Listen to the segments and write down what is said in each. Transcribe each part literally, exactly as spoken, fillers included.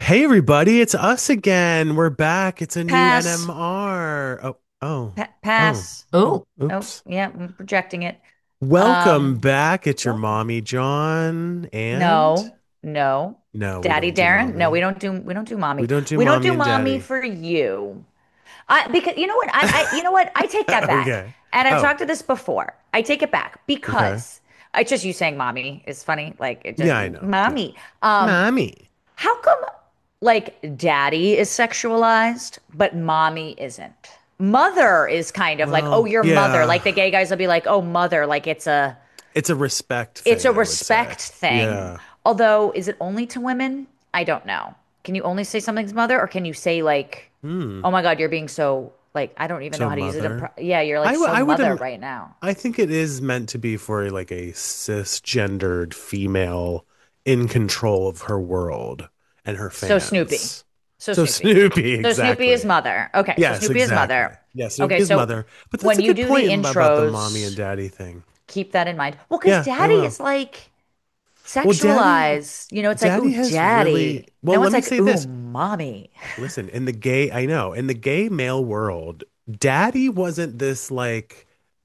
Hey everybody, it's us again. We're back. It's a new Pass. N M R. Oh, oh, Pa- oh, pass. oh, Oh, oh, oops. yeah, I'm projecting it. Welcome Um, back. It's your welcome. mommy John and No, no. no, we Daddy don't do Darren. No, we mommy. don't do we don't do We mommy. don't do We don't mommy do and mommy daddy. for you. I because you know what? I, I you know what? I take that back. Okay. And I've Oh, talked to this before. I take it back okay. because it's just you saying mommy is funny. Like it just Yeah, I know. Yeah. mommy. Um, Mommy. how come like daddy is sexualized, but mommy isn't? Mother is kind of like, oh, Well, your mother. yeah. Like the gay guys will be like, oh, mother. Like it's a It's a respect it's thing, a I would say. respect thing. Yeah. Although, is it only to women? I don't know. Can you only say something's mother, or can you say like, Hmm. oh my God, you're being so like I don't even know So how to use it in pro mother. yeah, you're like I, w- so I would mother im- right now. I think it is meant to be for like a cisgendered female in control of her world and her So Snoopy. fans. So So Snoopy. Snoopy, So Snoopy is exactly. mother. Okay, so Yes, Snoopy is exactly. mother. Yeah, Okay, Snoopy is so mother. But that's when a you good do the point about the mommy and intros, daddy thing. keep that in mind. Well, because Yeah, I daddy will. is like Well, daddy, sexualized. You know, it's like, ooh, daddy has really, daddy. well, Now let it's me like, say ooh, this. mommy. Listen, in the gay, I know, in the gay male world, daddy wasn't this like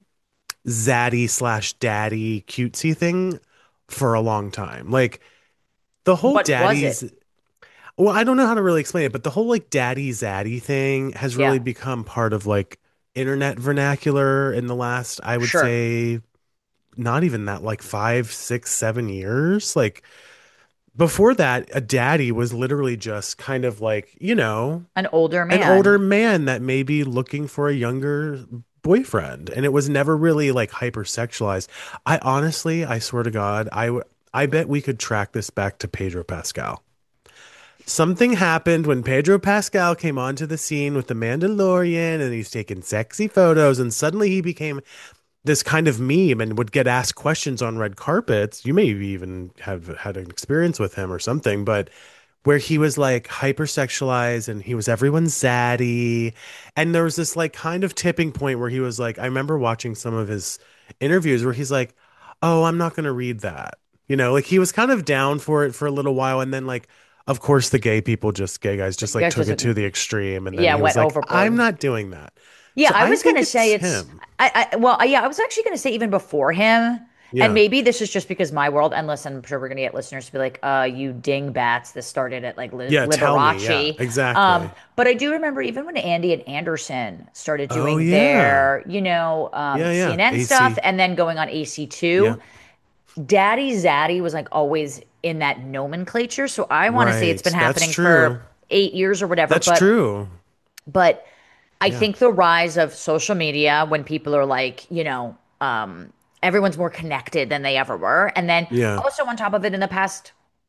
zaddy slash daddy cutesy thing for a long time. Like the whole What was it? daddy's, well, I don't know how to really explain it, but the whole like daddy zaddy thing has really Yeah, become part of like internet vernacular in the last, I would sure. say, not even that, like five, six, seven years. Like before that, a daddy was literally just kind of like, you know, An older an older man. man that may be looking for a younger boyfriend, and it was never really like hypersexualized. I honestly, I swear to God, I w- I bet we could track this back to Pedro Pascal. Something happened when Pedro Pascal came onto the scene with The Mandalorian, and he's taking sexy photos, and suddenly he became this kind of meme and would get asked questions on red carpets. You may even have had an experience with him or something, but where he was like hypersexualized and he was everyone's zaddy. And there was this like kind of tipping point where he was like, I remember watching some of his interviews where he's like, oh, I'm not going to read that. You know, like he was kind of down for it for a little while. And then, like, of course, the gay people, just gay guys, just You like guys took just, it to the extreme. And then yeah, he was went like, I'm overboard. not doing that. Yeah, So I I was think gonna say it's it's him. I, I well, yeah, I was actually gonna say even before him, and Yeah. maybe this is just because my world, and listen, I'm sure we're gonna get listeners to be like, uh, you dingbats, this started at like Li Yeah. Tell me. Yeah. Liberace. Um, Exactly. but I do remember even when Andy and Anderson started Oh, doing yeah. their, you know, um, Yeah. Yeah. C N N stuff A C. and then going on A C Yeah. two, Daddy Zaddy was like always in that nomenclature. So I want to say it's Right. been That's happening true. for eight years or whatever, That's but true. but I Yeah. think the rise of social media when people are like, you know, um, everyone's more connected than they ever were. And then Yeah. also on top of it, in the past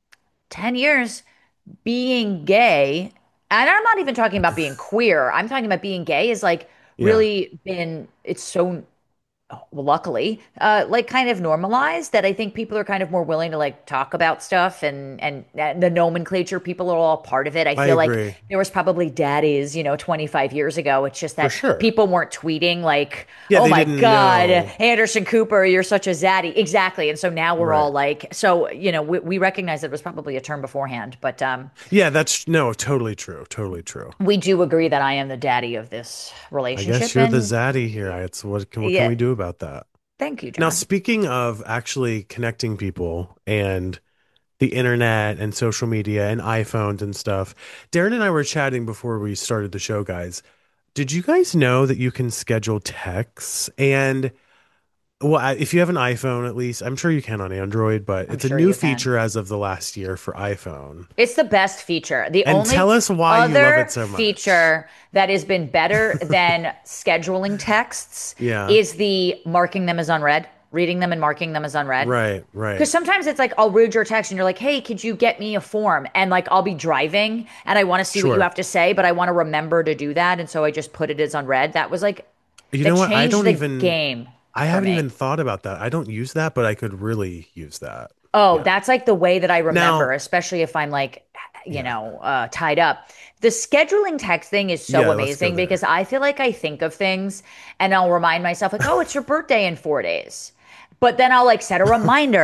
ten years, being gay, and I'm not even talking about being queer, I'm talking about being gay is like Yeah. really been, it's so well, luckily, uh, like kind of normalized that I think people are kind of more willing to like talk about stuff and and, and the nomenclature, people are all part of it. I I feel like agree. there was probably daddies, you know, twenty-five years ago. It's just For that sure. people weren't tweeting like, Yeah, "Oh they my didn't God, know. Anderson Cooper, you're such a zaddy." Exactly. And so now we're all Right. like, so, you know, we, we recognize it was probably a term beforehand, but um Yeah, that's no, totally true. Totally true. we do agree that I am the daddy of this I guess relationship. you're the And zaddy here. It's what can what can yeah, we do about that? thank you, Now, John. speaking of actually connecting people and the internet and social media and iPhones and stuff, Darren and I were chatting before we started the show, guys. Did you guys know that you can schedule texts and well, I- if you have an iPhone, at least, I'm sure you can on Android, but I'm it's a sure new you can. feature as of the last year for iPhone. It's the best feature. The And tell only us why you love it other so much. feature that has been better than scheduling texts Yeah, is the marking them as unread, reading them and marking them as unread. right, Because right. sometimes it's like I'll read your text and you're like, hey, could you get me a form? And like I'll be driving and I want to see what you Sure. have to say, but I want to remember to do that. And so I just put it as unread. That was like, You that know what? I changed don't the even, game I for haven't me. even thought about that. I don't use that, but I could really use that. Oh, Yeah. that's like the way that I remember, Now, especially if I'm like, you yeah. know, uh, tied up. The scheduling text thing is so Yeah, let's go amazing there. because I feel like I think of things and I'll remind myself, like, oh, it's your birthday in four days. But then I'll like set a reminder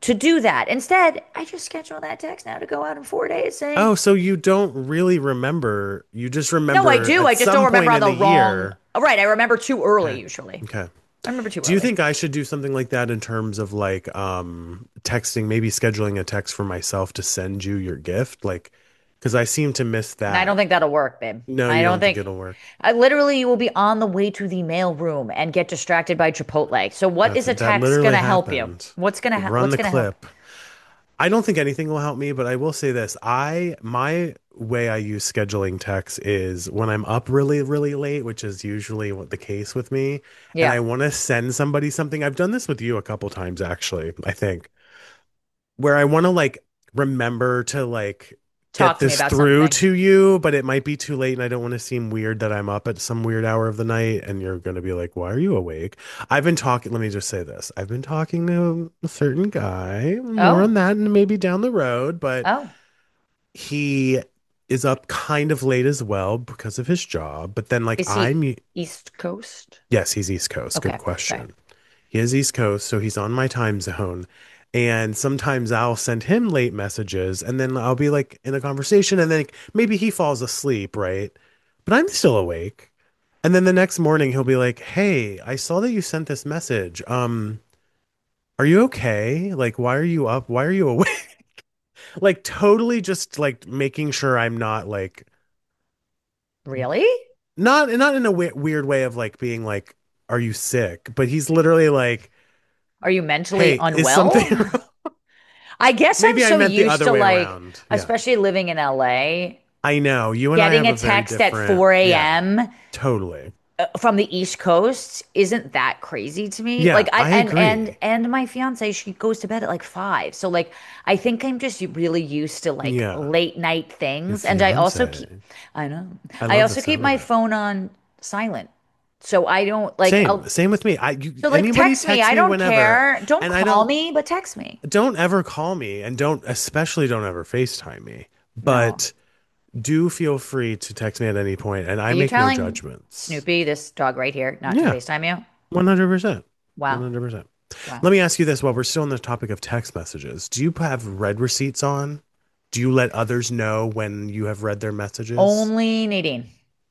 to do that. Instead, I just schedule that text now to go out in four days saying, Oh, so you don't really remember. You just no, I remember do. at I just don't some remember point on in the the wrong. year. Oh, right. I remember too early Okay. usually. Okay. I remember too Do you early. think I should do something like that in terms of like um texting, maybe scheduling a text for myself to send you your gift? Like, because I seem to miss And I don't that. think that'll work, babe. No, I you don't don't think think. it'll work. I literally you will be on the way to the mail room and get distracted by Chipotle. So what That's is a that text literally gonna help you? happened. What's gonna ha Run what's the gonna help? clip. I don't think anything will help me, but I will say this. I my way I use scheduling texts is when I'm up really, really late, which is usually what the case with me, and Yeah. I want to send somebody something. I've done this with you a couple times actually, I think, where I want to like remember to like get Talk to me this about through something. to you, but it might be too late and I don't want to seem weird that I'm up at some weird hour of the night and you're going to be like, "Why are you awake?" I've been talking, let me just say this. I've been talking to a certain guy, more Oh, on that and maybe down the road, but oh. he is up kind of late as well because of his job. But then like Is he I'm, East Coast? yes, he's East Coast. Good Okay. Okay. question. He is East Coast, so he's on my time zone. And sometimes I'll send him late messages and then I'll be like in a conversation and then maybe he falls asleep, right? But I'm still awake. And then the next morning he'll be like, "Hey, I saw that you sent this message. Um, are you okay? Like, why are you up? Why are you awake?" Like totally just like making sure I'm not like Really? not not in a we weird way of like being like, "Are you sick?" But he's literally like, Are you mentally "Hey, is something unwell? wrong?" I guess I'm Maybe I so meant the used other to way like, around. Yeah. especially living in L A, I know. You and I getting have a a very text at different, 4 yeah, a.m. totally. uh, from the East Coast isn't that crazy to me. Yeah, Like I I and and agree. and my fiance, she goes to bed at like five. So like I think I'm just really used to like Yeah. late night Your things. And I also keep fiance. I know. I I love the also keep sound of my it. phone on silent. So I don't like Same. I'll Same with me. I you so like anybody text me. text I me don't whenever care. Don't and I call don't me, but text me. don't ever call me and don't especially don't ever FaceTime me. No. But do feel free to text me at any point and I Are you make no telling judgments. Snoopy, this dog right here, not to Yeah, FaceTime you? one hundred percent. Wow. one hundred percent. Wow. Let me ask you this while we're still on the topic of text messages. Do you have read receipts on? Do you let others know when you have read their messages? Only Nadine.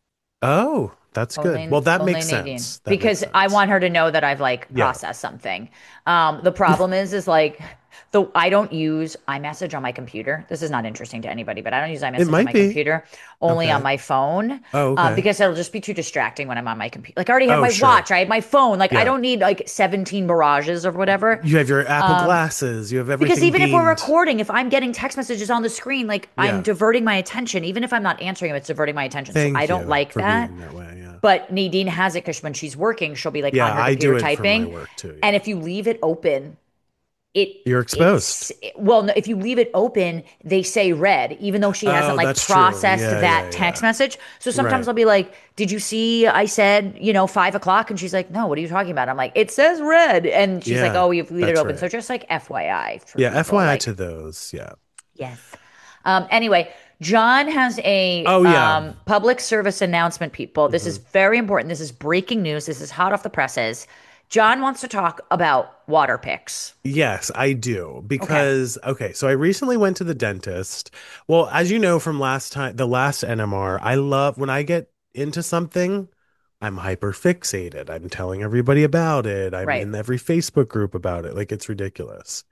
Oh, that's good. Well, Only that only makes Nadine sense. That makes because I sense. want her to know that I've like Yeah, processed something. Um, the problem is is like the I don't use iMessage on my computer. This is not interesting to anybody, but I don't use it iMessage on might my be. computer, only on Okay. my phone. Oh, Um, okay. because it'll just be too distracting when I'm on my computer. Like I already have Oh, my sure. watch, I have my phone. Like I Yeah. don't need like seventeen barrages or whatever. You have your Apple Um, glasses. You have because everything even if we're beamed. recording, if I'm getting text messages on the screen, like I'm Yeah. diverting my attention. Even if I'm not answering them, it's diverting my attention. So I Thank don't you like for that. being that way. Yeah. But Nadine has it because when she's working, she'll be like on Yeah, her I computer do it for my typing. work too. And Yeah. if you leave it open, it You're it's exposed. well, no, if you leave it open, they say read, even though she hasn't Oh, like that's true. processed Yeah, yeah, that text yeah. message. So sometimes Right. I'll be like, "Did you see I said, you know, five o'clock?" And she's like, "No, what are you talking about?" I'm like, "It says read." And she's like, Yeah, "Oh, you've leave it that's open." So right. just like F Y I for Yeah, people, F Y I like to those. Yeah. yes. Um, anyway, John has a Oh, yeah. um, public service announcement, people. This is Mhm. very important. This is breaking news. This is hot off the presses. John wants to talk about water picks. Yes, I do. Okay, Because, okay, so I recently went to the dentist. Well, as you know from last time, the last N M R, I love when I get into something, I'm hyper fixated. I'm telling everybody about it. I'm right. in every Facebook group about it. Like it's ridiculous.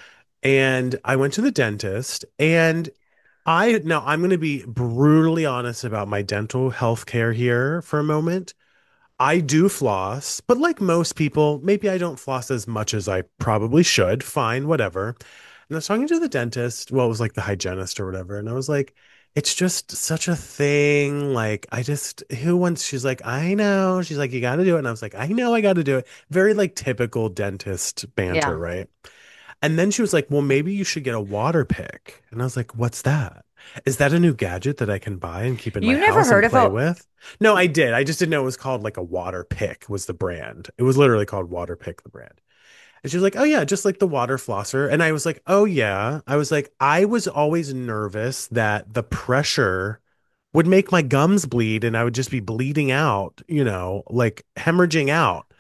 And I went to the dentist and I now I'm going to be brutally honest about my dental health care here for a moment. I do floss, but like most people, maybe I don't floss as much as I probably should. Fine, whatever. And I was talking to the dentist, well, it was like the hygienist or whatever. And I was like, it's just such a thing. Like, I just, who wants, she's like, I know. She's like, you got to do it. And I was like, I know I got to do it. Very like typical dentist banter, Yeah. right? And then she was like, well, maybe you should get a water pick. And I was like, what's that? Is that a new gadget that I can buy and keep in my You never house and heard of play a with? No, I did. I just didn't know it was called like a water pick was the brand. It was literally called Water Pick, the brand. And she was like, oh, yeah, just like the water flosser. And I was like, oh, yeah. I was like, I was always nervous that the pressure would make my gums bleed and I would just be bleeding out, you know, like hemorrhaging out.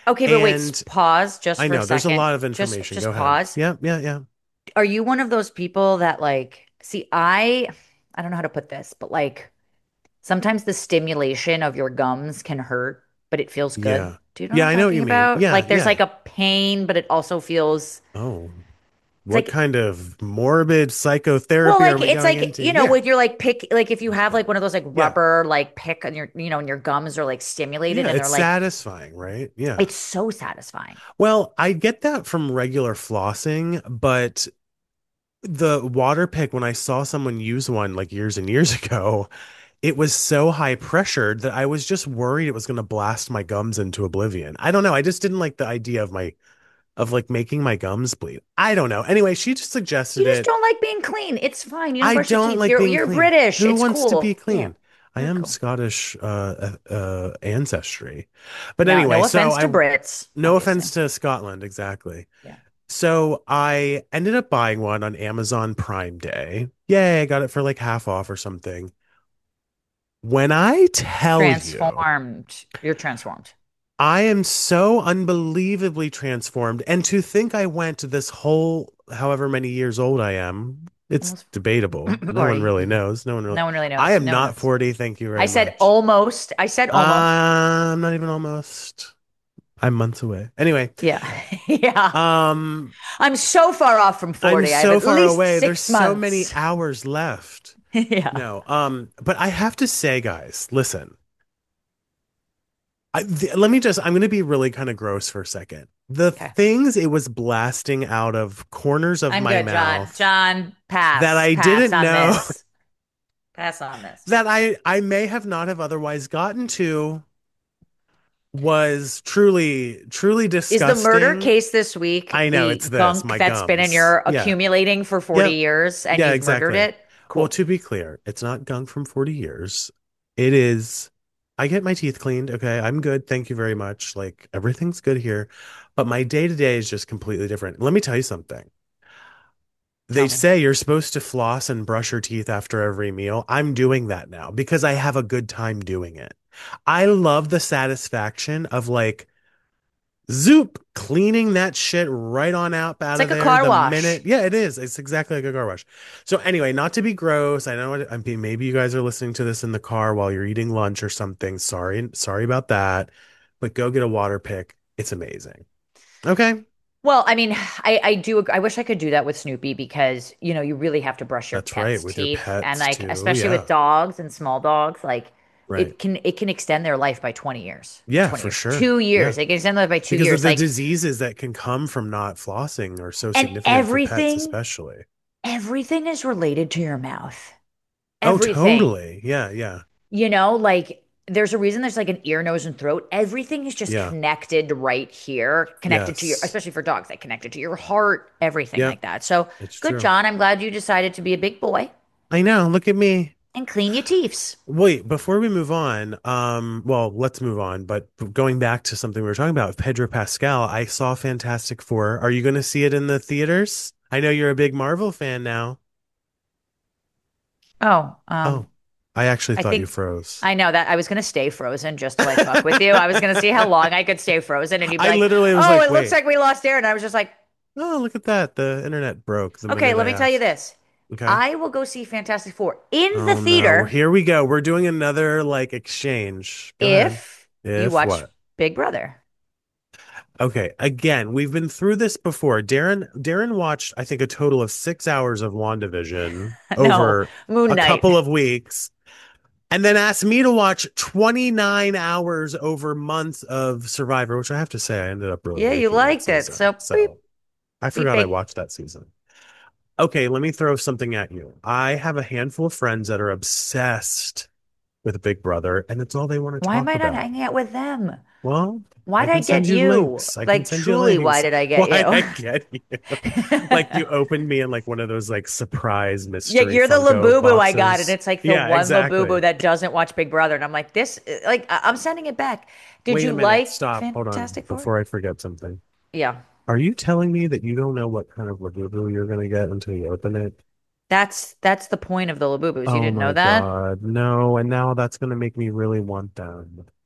Okay, but wait, s- And pause just I for a know there's a second. lot of Just information. Go just ahead. pause. Yeah, yeah, yeah. Are you one of those people that like, see, I I don't know how to put this, but like sometimes the stimulation of your gums can hurt, but it feels good. Yeah. Do you know what Yeah, I'm I know what talking you mean. about? Yeah, Like there's yeah. like a pain, but it also feels Oh, it's what like kind of morbid well, psychotherapy are like we it's going like, into? you know, Yeah. when you're like pick like if you have like one of those like Yeah. rubber like pick and your you know, and your gums are like stimulated Yeah, and they're it's like satisfying, right? Yeah. it's so satisfying. Well, I get that from regular flossing, but the water pick, when I saw someone use one like years and years ago, it was so high pressured that I was just worried it was going to blast my gums into oblivion. I don't know. I just didn't like the idea of my of like making my gums bleed. I don't know. Anyway, she just You suggested just it. don't like being clean. It's fine. You don't I brush your don't teeth. like You're being you're clean. British. Who It's wants to be cool. Yeah. clean? I You're am cool. Scottish uh, uh, uh, ancestry. But No, anyway, no so offense to I, Brits, no offense obviously. to Scotland, exactly. Yeah. So I ended up buying one on Amazon Prime Day. Yay, I got it for like half off or something. When I tell you, Transformed. You're transformed. I am so unbelievably transformed. And to think I went this whole however many years old I am, it's Almost debatable. No one forty. really knows. No one really. No one really I knows. am No one not knows. forty. Thank you I very said much. almost. I said Uh, almost. I'm not even almost. I'm months away. Anyway, Yeah. Yeah. um, I'm so far off from I'm forty. I have so at far least away. There's six so many months. hours left. Yeah. No, um, but I have to say, guys, listen. I, th let me just, I'm going to be really kind of gross for a second. The Okay. things it was blasting out of corners of I'm my good, John. mouth John, that pass. I Pass didn't on know this. Pass on this. that I I may have not have otherwise gotten to was truly truly Is the murder disgusting. case this week I know the it's this, gunk my that's been in gums. your Yeah. accumulating for forty Yep. years and Yeah, you've murdered exactly. it? Well, Cool. to be clear, it's not gunk from forty years. It is I get my teeth cleaned, okay? I'm good. Thank you very much. Like everything's good here. But my day to day is just completely different. Let me tell you something. Tell They me. say you're supposed to floss and brush your teeth after every meal. I'm doing that now because I have a good time doing it. I love the satisfaction of like zoop cleaning that shit right on out It's out of like a there car the minute. wash. Yeah, it is. It's exactly like a car wash. So anyway, not to be gross. I know what I mean, maybe you guys are listening to this in the car while you're eating lunch or something. Sorry, sorry about that. But go get a water pick. It's amazing. Okay. Well, I mean, I I do ag- I wish I could do that with Snoopy because, you know, you really have to brush your That's right. pet's With your teeth and pets like too. especially Yeah. with dogs and small dogs, like Right. it can it can extend their life by twenty years. Yeah, twenty for years. sure. two Yeah. years. It can extend their life by two Because of years. the Like diseases that can come from not flossing are so and significant for pets, everything especially. everything is related to your mouth. Oh, Everything. totally. Yeah, yeah, You know, like there's a reason there's like an ear, nose, and throat. Everything is just yeah. connected right here, connected to your, Yes. especially for dogs, like connected to your heart, everything Yep, like that. So it's good, true. John. I'm glad you decided to be a big boy I know. Look at me. and clean your teeths. Wait, before we move on, um, well, let's move on, but going back to something we were talking about, Pedro Pascal, I saw Fantastic Four. Are you going to see it in the theaters? I know you're a big Marvel fan now. Oh, Oh, um, I actually I thought you think froze. I know that I was gonna stay frozen just to like fuck with you. I was gonna see how long I could stay frozen, and you'd be I like, literally was "Oh, like, it looks wait, like we lost air," and I was just like, oh, look at that. The internet broke the "Okay, minute let I me tell you asked. this. Okay. I will go see Fantastic Four in the Oh no, theater here we go. We're doing another like exchange. Go ahead. if you If watch what? Big Brother." Okay, again, we've been through this before. Darren Darren watched, I think, a total of six hours of WandaVision No, over Moon a Knight. couple of weeks, and then asked me to watch twenty-nine hours over months of Survivor, which I have to say I ended up really Yeah, you liking that liked it. season. So beep, So I beep, forgot I beep. watched that season. Okay, let me throw something at you. I have a handful of friends that are obsessed with Big Brother, and it's all they want to Why am talk I not about. hanging out with them? Well, Why I did I can get send you you? links. I can Like, send you truly, why links. did I get Why you? I get you. Like you opened me in like one of those like surprise Yeah, mystery you're the Funko Labubu I got, and boxes. it's like the Yeah, one Labubu exactly. that doesn't watch Big Brother, and I'm like, this, like, I- I'm sending it back. Did Wait you a minute. like Stop. Hold on. Fantastic Four? Before I forget something. Yeah, Are you telling me that you don't know what kind of Labubu you're gonna get until you open it? that's that's the point of the Labubus. You Oh didn't know my that? God. No. And now that's gonna make me really want them.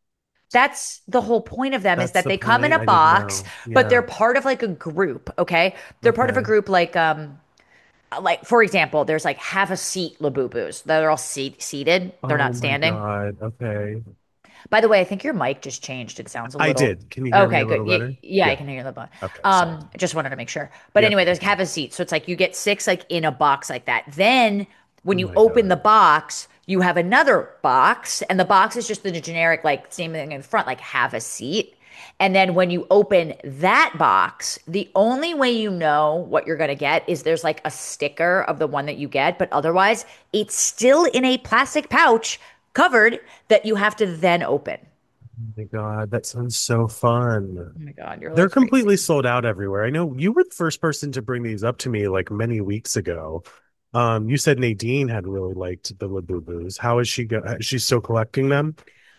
That's the whole point of them is That's that the they come in point. a I didn't box, know. but they're Yeah. part of like a group, okay? They're part of a Okay. group like um like for example, there's like have a seat Labubus. They're all seat seated. They're Oh not my standing. God. Okay. By the way, I think your mic just changed. It sounds a I little. did. Can you hear me Okay, a good. little Y- better? Yeah, I Yeah. can hear you a little bit. Okay. Sorry. Um, I just wanted to make sure. But Yep. anyway, there's Okay. have a seat. So it's like you get six like in a box like that. Then Oh when you my open the God. box, you have another box, and the box is just the generic like same thing in front, like have a seat. And then when you open that box, the only way you know what you're going to get is there's like a sticker of the one that you get, but otherwise it's still in a plastic pouch covered that you have to then open. Oh my God. That sounds so fun. Oh my God, you're They're like crazy. completely sold out everywhere. I know you were the first person to bring these up to me like many weeks ago. Um, you said Nadine had really liked the Labubus. How is she go? Is she still collecting them?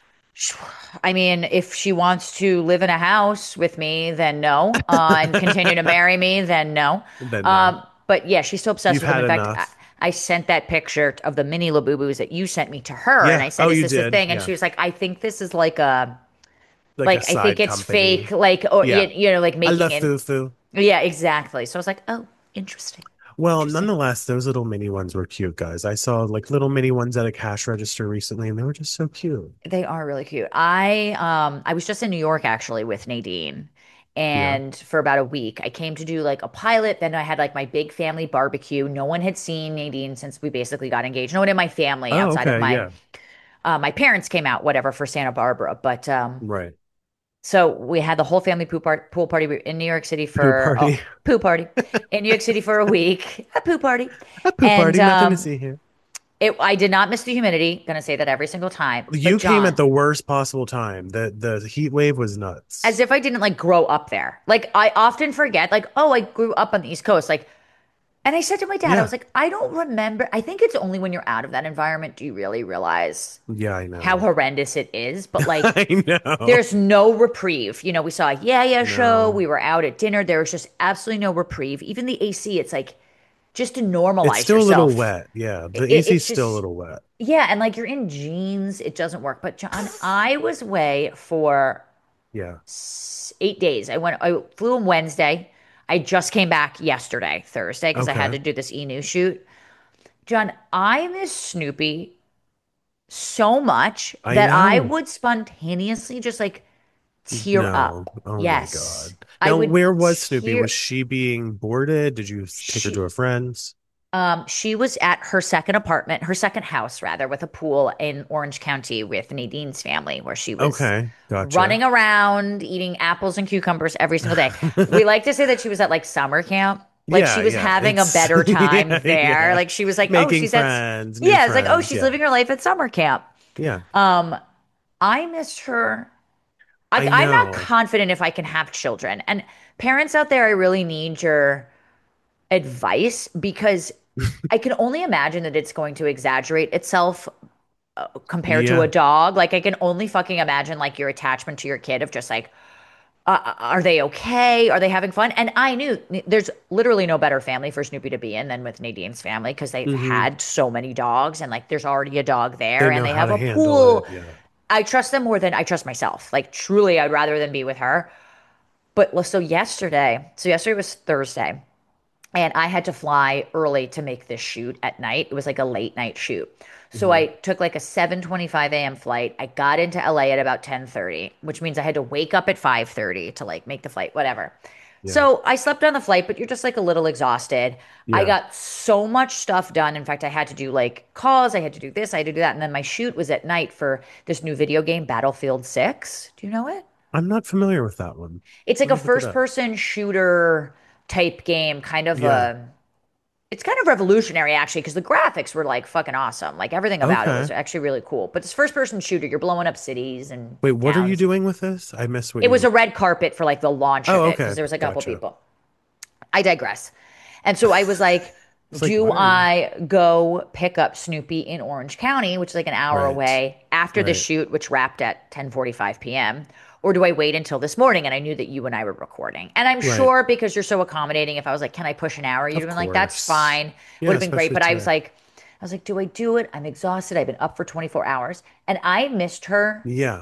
I mean, if she wants to live in a house with me, then no. Uh, and continue to marry me, then no. Then no. Um, but yeah, she's still obsessed You've with them. had In fact, I, enough. I sent that picture of the mini Labubus that you sent me to her, and Yeah. I said, Oh, "Is you this a did. thing?" And Yeah. she was like, "I think this is like a, Like a like I think side it's fake, company. like or you, Yeah. you know, like I making love it." Fufu. Yeah, exactly. So I was like, "Oh, interesting, Well, interesting." nonetheless, those little mini ones were cute, guys. I saw like little mini ones at a cash register recently, and they were just so cute. They are really cute. I um I was just in New York actually with Nadine Yeah. and for about a week. I came to do like a pilot, then I had like my big family barbecue. No one had seen Nadine since we basically got engaged. No one in my family Oh, outside of okay. my Yeah. uh, my parents came out whatever for Santa Barbara, but um Right. so we had the whole family pool, part, pool party in New York City Poo for a party. pool party in New York City for a week, a pool party. A poo And party. Nothing to um see here. it I did not miss the humidity, gonna say that every single time. But You came at John, the worst possible time. The the heat wave was as nuts. if I didn't like grow up there. Like I often forget, like, oh, I grew up on the East Coast. Like, and I said to my dad, I Yeah. was like, I don't remember. I think it's only when you're out of that environment do you really realize Yeah, I how know. horrendous it is. But like, I know. there's no reprieve. You know, we saw a Yeah Yeah show. No. We were out at dinner. There was just absolutely no reprieve. Even the A C, it's like just to It's normalize still a little yourself. wet. Yeah. It, The A C's it's still a just little wet. yeah, and like you're in jeans, it doesn't work. But John, I was away for Yeah. eight days. I went, I flew on Wednesday. I just came back yesterday, Thursday, because I had Okay. to do this e news shoot. John, I miss Snoopy so much I that I know. would spontaneously just like tear No. up. Oh my Yes, God. I Now, would where was Snoopy? tear. Was she being boarded? Did you take her to She, a friend's? um, she was at her second apartment, her second house rather, with a pool in Orange County with Nadine's family, where she was Okay. Gotcha. running around eating apples and cucumbers every single day. We like to say that she was at like summer camp. Like she Yeah, was yeah. having a It's better time yeah, there. yeah. Like she was like, oh, Making she's at, friends, new yeah, it's like, oh, friends. she's Yeah. living her life at summer camp. Yeah. Um, I missed her. I, I I'm not know. confident if I can have children. And parents out there, I really need your advice because I can only imagine that it's going to exaggerate itself uh, compared to a Yeah. dog. Like I can only fucking imagine like your attachment to your kid of just like, uh, are they okay? Are they having fun? And I knew there's literally no better family for Snoopy to be in than with Nadine's family because they've Hmm. had so many dogs and like there's already a dog there They and know they how have to a handle it. pool. Yeah. I trust them more than I trust myself. Like truly, I'd rather than be with her. But well, so yesterday, so yesterday was Thursday. And I had to fly early to make this shoot at night. It was like a late night shoot. So Hmm. I took like a seven twenty-five a m flight. I got into L A at about ten thirty, which means I had to wake up at five thirty to like make the flight, whatever. Yeah. So I slept on the flight, but you're just like a little exhausted. I Yeah. got so much stuff done. In fact, I had to do like calls, I had to do this, I had to do that. And then my shoot was at night for this new video game, Battlefield six. Do you know it? I'm not familiar with that one. It's like Let a me look it first up. person shooter type game, kind of Yeah. a it's kind of revolutionary actually because the graphics were like fucking awesome. Like everything about it was Okay. actually really cool. But this first person shooter, you're blowing up cities and Wait, what are you towns. doing with this? I missed what It was you. a red carpet for like the launch of Oh, it because okay. there was like a couple Gotcha. people. I digress. And so I was like, It's like, do why are you? I go pick up Snoopy in Orange County, which is like an hour Right. away after the Right. shoot, which wrapped at ten forty-five p m? Or do I wait until this morning? And I knew that you and I were recording. And I'm Right. sure because you're so accommodating, if I was like, can I push an hour? You'd have Of been like, that's course. fine. Would Yeah, have been great. especially But I was today. like, I was like, do I do it? I'm exhausted. I've been up for twenty-four hours. And I missed her Yeah.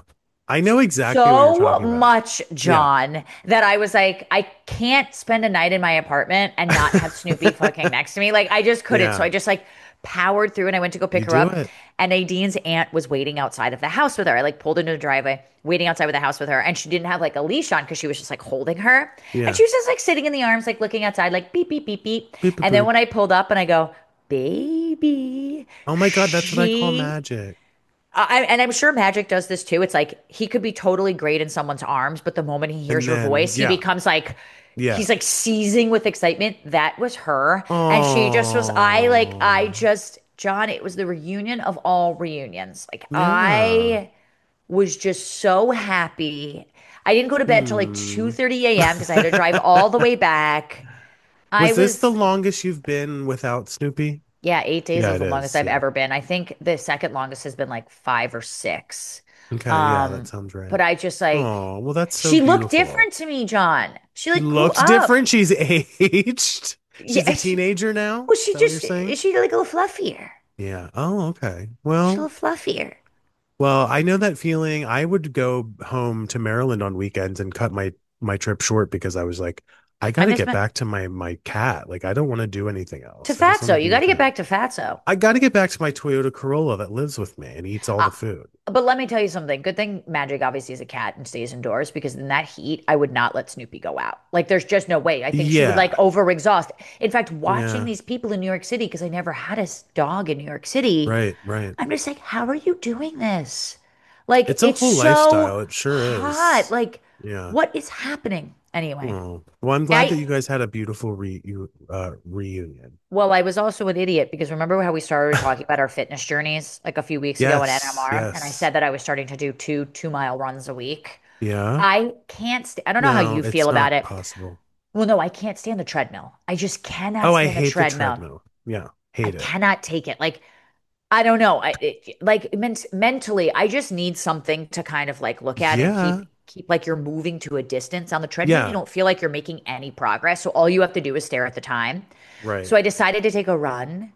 I know exactly what you're So talking about. much, Yeah. John, that I was like, I can't spend a night in my apartment and not have Snoopy fucking next to me. Like, I just couldn't. So Yeah. I just like powered through and I went to go pick You her do up. it. And Nadine's aunt was waiting outside of the house with her. I like pulled into the driveway, waiting outside of the house with her. And she didn't have like a leash on because she was just like holding her. And Yeah. she was just like sitting in the arms, like looking outside, like beep, beep, beep, beep. Boop, boop, And then boop. when I pulled up and I go, baby, Oh my God, that's what I call she magic. I, and I'm sure Magic does this too. It's like he could be totally great in someone's arms, but the moment he hears And your then, voice, he yeah. becomes like Yeah. he's like seizing with excitement. That was her. And she just was, I like, I Oh, just, John, it was the reunion of all reunions. Like, yeah. I was just so happy. I didn't go to bed till like Hmm. two thirty a m because I had to drive all the way back. I Was this the was longest you've been without Snoopy? yeah, eight days Yeah, is it the longest is. I've Yeah. ever been. I think the second longest has been like five or six. Okay. Yeah, that Um, sounds right. but I just like Oh, well, that's so she looked beautiful. different to me, John. She She like grew looks up. different. She's aged. She's a Yeah, she, teenager now. well, Is she that what you're just saying? is she like a little fluffier. Yeah. Oh, okay. She's a Well, little fluffier. well, I know that feeling. I would go home to Maryland on weekends and cut my my trip short because I was like, I got I to miss get my back to my my cat. Like, I don't want to do anything to else. I just want Fatso. to You be got with to get him. back to Fatso. I got to get back to my Toyota Corolla that lives with me and eats all Uh, the food. but let me tell you something. Good thing Magic obviously is a cat and stays indoors because in that heat, I would not let Snoopy go out. Like, there's just no way. I think she would like Yeah. overexhaust. In fact, watching Yeah. these people in New York City, because I never had a s- dog in New York City, Right. Right. I'm just like, how are you doing this? Like, It's a it's whole so lifestyle. It sure hot. is. Like, Yeah. what is happening? Anyway, Oh. Well, I'm glad that I, you guys had a beautiful re you uh reunion. well, I was also an idiot because remember how we started talking about our fitness journeys like a few weeks ago in Yes. N M R? And I Yes. said that I was starting to do two two mile runs a week. Yeah. I can't st I don't know how No, you feel it's about not it. possible. Well, no, I can't stand the treadmill. I just cannot Oh, I stand the hate the treadmill. treadmill. Yeah. I Hate it. cannot take it. Like, I don't know. I it, like ment mentally, I just need something to kind of like look at and keep Yeah. keep like you're moving to a distance on the treadmill. You Yeah. don't feel like you're making any progress. So all you have to do is stare at the time. Right. So I decided to take a run,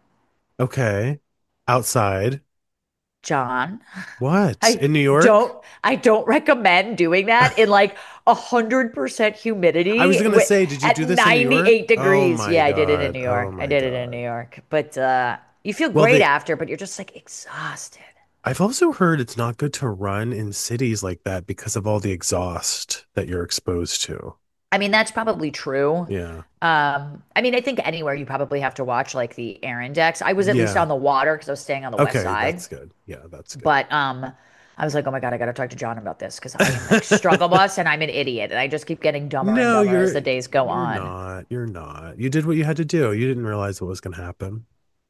Okay. Outside. John. What? I In New York? don't I don't recommend doing that in like a hundred percent I was humidity gonna wi- say, did you at do this in New York? ninety-eight Oh degrees. my Yeah, I did it in God. New Oh York. I my did it in New God. York. But uh you feel Well, great they after, but you're just like exhausted. I've also heard it's not good to run in cities like that because of all the exhaust that you're exposed to. I mean, that's probably true. Yeah. Um, I mean, I think anywhere you probably have to watch like the air index. I was at least Yeah. on the water because I was staying on the west Okay, side. that's good. Yeah, that's good. But um, I was like, oh my God, I gotta talk to John about this because I am like struggle bus and I'm an idiot and I just keep getting dumber and No, dumber as you're the days go you're on. not. You're not. You did what you had to do. You didn't realize what was going to happen.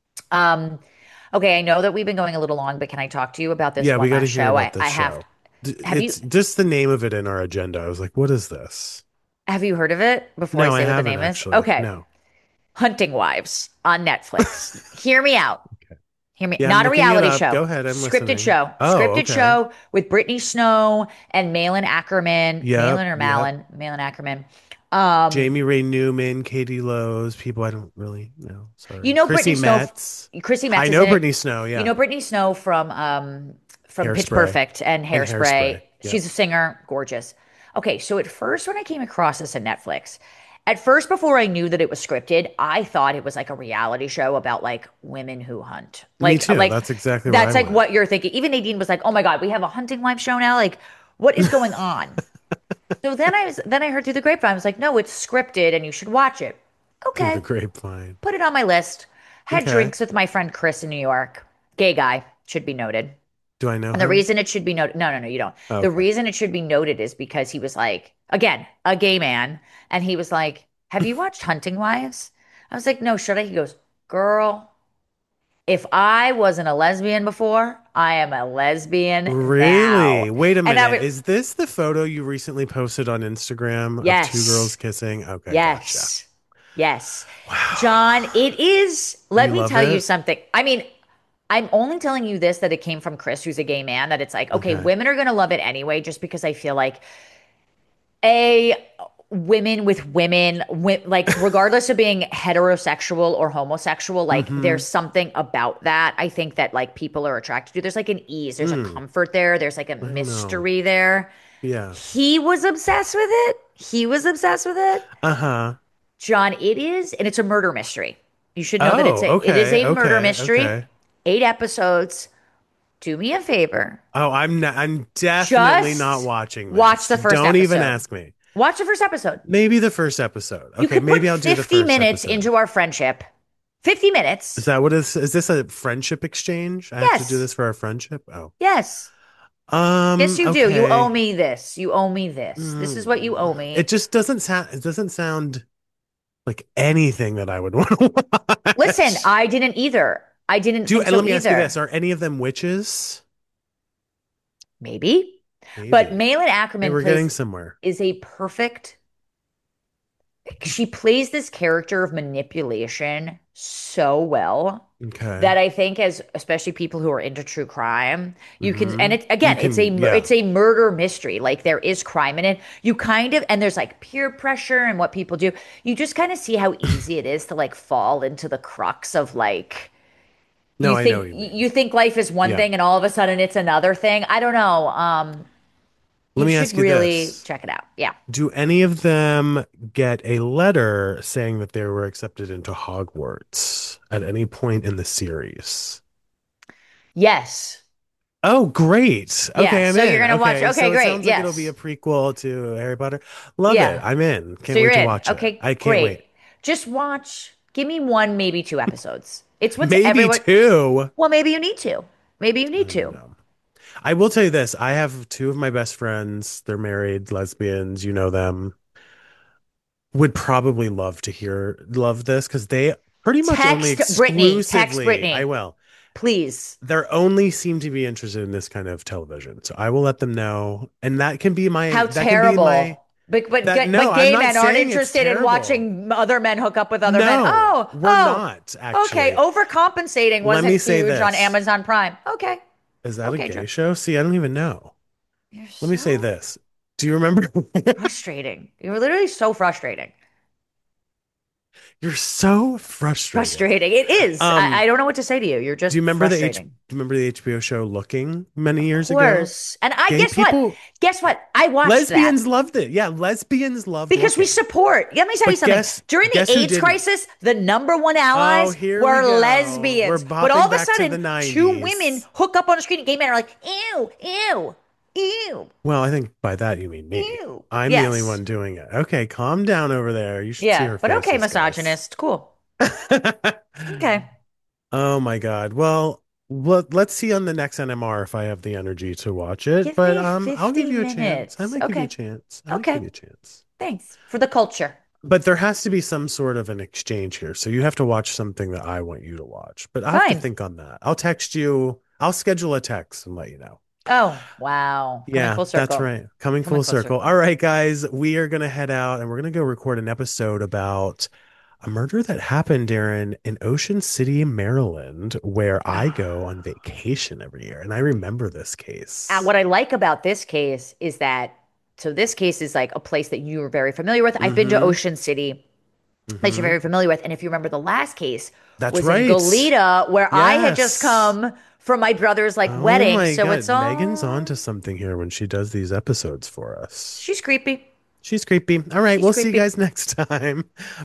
Um, okay, I know that we've been going a little long, but can I talk to you about this Yeah, we one got to last hear show? about I, this I have show. D- have you It's just the name of it in our agenda. I was like, what is this? have you heard of it before I No, I say what the haven't name is? actually. Okay. No. Hunting Wives on Netflix. Hear me out. Okay. Hear me. Yeah, I'm Not a looking it reality up. show. Go ahead. I'm Scripted listening. show. Oh, Scripted okay. show with Brittany Snow and Malin Ackerman. Yep. Malin or Yep. Malin? Malin Ackerman. Um, Jamie Ray Newman, Katie Lowe's, people I don't really know. you Sorry. know Chrissy Brittany Snow. Metz. Chrissy I Metz is know in it. Brittany Snow. You Yeah. know Brittany Snow from um from Pitch Hairspray Perfect and and Hairspray. Hairspray. Yep. She's a singer, gorgeous. Okay, so at first when I came across this on Netflix, at first before I knew that it was scripted, I thought it was like a reality show about like women who hunt. Me Like too. like That's exactly where I that's like went. what you're thinking. Even Nadine was like, "Oh my God, we have a hunting wife show now." Like, what is going on? So then I was then I heard through the grapevine, I was like, "No, it's scripted and you should watch it." Through the Okay, grapevine. put it on my list. Had Okay. drinks with my friend Chris in New York. Gay guy, should be noted. Do I know And the him? reason it should be noted, no, no, no, you don't. The Okay. reason it should be noted is because he was like, again, a gay man. And he was like, have you watched Hunting Wives? I was like, no, should I? He goes, girl, if I wasn't a lesbian before, I am a lesbian Really? now. Wait a And I minute. was, Is this the photo you recently posted on Instagram of two girls yes, kissing? Okay, gotcha. yes, yes. John, Wow. it is, let You me love tell you it? something. I mean, I'm only telling you this that it came from Chris, who's a gay man, that it's like, okay, Okay. women are going to love it anyway, just because I feel like, A, women with women, wi- like regardless of being heterosexual or homosexual, like Mm-hmm. there's something about that. I think that like people are attracted to. There's like an ease, there's a Mm, comfort there, there's like a I don't know. mystery there. Yeah. He was obsessed with it. He was obsessed with it. Uh-huh. John, it is, and it's a murder mystery. You should know that it's Oh, a it is okay, a murder okay, mystery. okay. Eight episodes. Do me a favor. Oh, I'm not, I'm definitely not Just watching watch this. the first Don't even episode. ask me. Watch the first episode. Maybe the first episode. You Okay, could put maybe I'll do the fifty first minutes episode. into our friendship. fifty Is minutes. that what is is this a friendship exchange? I have to do Yes. this for our friendship? Oh. Yes. Yes, Um, you do. You owe okay. me this. You owe me this. This is what you owe Mm, it me. just doesn't sound it doesn't sound like anything that I would want to Listen, watch. I didn't either. I didn't Do think and so let me ask you this, either. are any of them witches? Maybe. But Maybe. Malin Hey, Ackerman we're getting plays somewhere. is a perfect she plays this character of manipulation so well Okay. that I think as especially people who are into true crime, you can Mm-hmm. and it You again, it's a can, mur- yeah. it's a murder mystery. Like there is crime in it. You kind of and there's like peer pressure and what people do. You just kind of see how easy it is to like fall into the crux of like No, you I know think what you mean. you think life is one Yeah. thing and all of a sudden it's another thing. I don't know. Um, Let you me should ask you really this. check it out. Yeah. Do any of them get a letter saying that they were accepted into Hogwarts at any point in the series? Yes. Oh, great. Yeah. Okay, I'm So you're in. gonna watch. Okay, Okay, so it great. sounds like it'll be a Yes. prequel to Harry Potter. Love it. Yeah. I'm in. So Can't you're wait to in. watch it. Okay, I can't wait. great. Just watch. Give me one, maybe two episodes. It's what's Maybe everyone. two. Well, maybe you need to. Maybe you I need don't even to. know. I will tell you this. I have two of my best friends. They're married, lesbians. You know them. Would probably love to hear love this because they pretty much only Text Brittany. Text exclusively, I Brittany, will. please. They're only seem to be interested in this kind of television. So I will let them know. And that can be my How that can be my terrible. But but that no, but I'm gay not men aren't saying it's interested in terrible. watching other men hook up with other men. No, Oh, we're oh. not Okay, actually. overcompensating Let me wasn't say huge on this. Amazon Prime. Okay. Is that a Okay, gay Drew. show? See, I don't even know. You're Let me say so this. Do you remember? frustrating. You're literally so frustrating. You're so frustrating. Frustrating. It is. I, Um, I don't know what to say to you. You're do you just remember the H do frustrating. you remember the H B O show Looking many Of years ago? course. And I Gay guess what? people, Guess what? I watched that lesbians loved it. Yeah, lesbians loved because we Looking. support. Let me tell you But something. guess During the guess who AIDS didn't? crisis, the number one Oh, allies here we were go. We're lesbians. But all bopping of a back to sudden, the two women nineties. hook up on a screen and gay men are like, ew, ew, ew, Well, I think by that you mean me. ew. I'm the only Yes. one doing it. Okay, calm down over there. You should see Yeah. her But okay, faces, guys. misogynist. Cool. Okay. Oh my God. Well, let, let's see on the next N M R if I have the energy to watch it. Give But me um, I'll give fifty you a chance. I minutes. might give you a Okay. chance. I might give Okay. you a chance. Thanks for the culture. But there has to be some sort of an exchange here. So you have to watch something that I want you to watch. But I have to Fine. think on that. I'll text you. I'll schedule a text and let you know. Oh, wow. Coming Yeah, full that's circle. right. Coming Coming full full circle. circle. All right, guys, we are going to head out and we're going to go record an episode about a murder that happened, Darren, in Ocean City, Maryland, where I go on vacation every year. And I remember this And case. what I like about this case is that, so this case is like a place that you are very familiar with. I've been to Mm-hmm. Ocean City that you're Mm-hmm. very familiar with. And if you remember, the last case That's was in right. Goleta, where I had just Yes. come from my brother's like Oh wedding. my So it's God. Megan's on all, to something here when she does these episodes for us. she's creepy. She's creepy. All right, She's we'll see you creepy. guys next time.